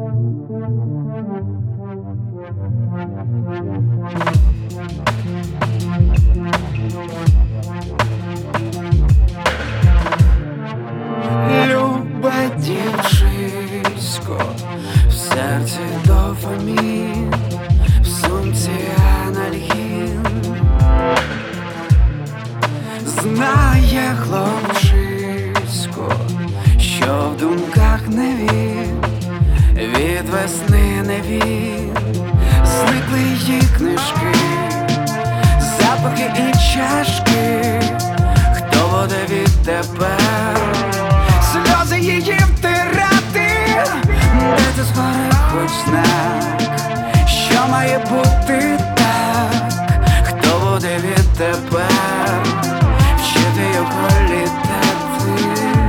Люба дівчисько, в серці дофамін, в сумці анальгін. Знає хлопчисько, що в думках не він, від весни не він. Зникли її книжки, запахи і чашки. Хто буде відтепер сльози її втирати? Де ти згори хоч знак, що має бути так? Хто буде відтепер вчити його літати?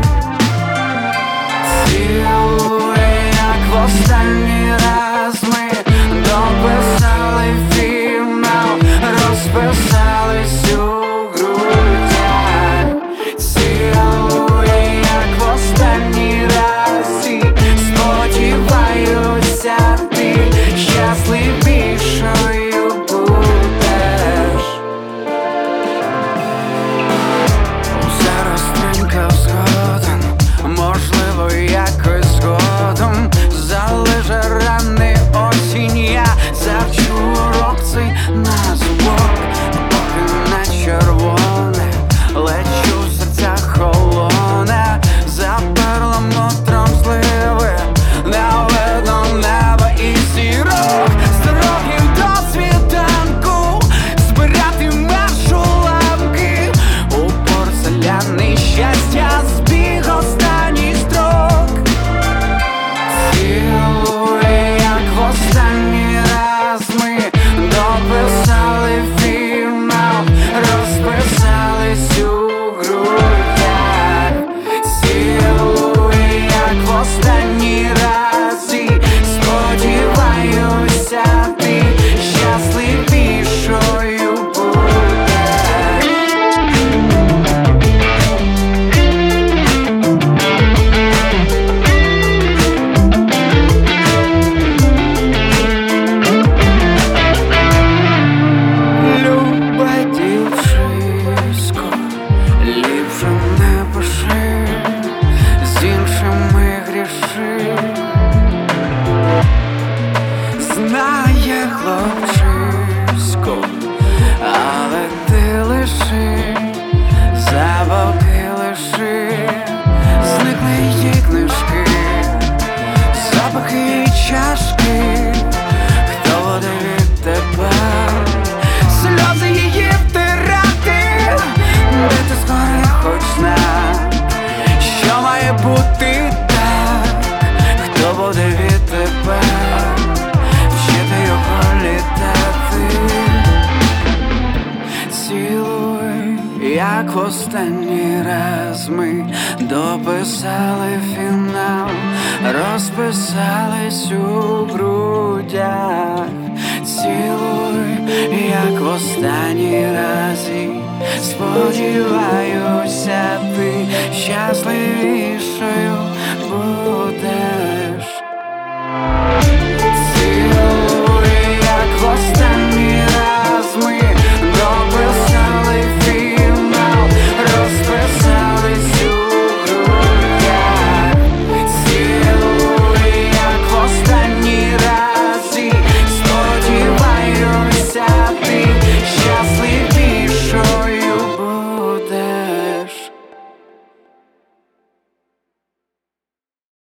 Цілуй, як в останній раз ми дописали фінал, розписались у грудях. Цілуй, як в останній раз, і сподіваюся, ти щасливішою будеш. Зараз стрінька згодом, можливо, якось згодом залиже рани осінь. Я завчу урок цей на звук, поки на червоне лечу, серця холоне. За перламутром зливи не видно неба і зірок. З років до світанку збиратимеш уламки у порцеляний щастя, збіг останній строк. Цілуй, як в останній раз ми дописали фінал, розписались у грудях. Цілуй, як в останній раз, і сподіваюся, ти щасливішою будеш. Люба дівчисько, ліпше не пиши, з іншими гріши. Знає хлопчисько, але ти лиши, забавки лиши. Зникли її книжки, запахи і чашки. Хто буде відтепер сльози її втирати? Де ти згори хоч знак, що має бути так? Хто буде відтепер вчити його літати? Цілуй, як в останній раз ми дописали фінал, розписались у грудях. Цілуй, як в останній раз, і сподіваюся, ти щасливішою будеш.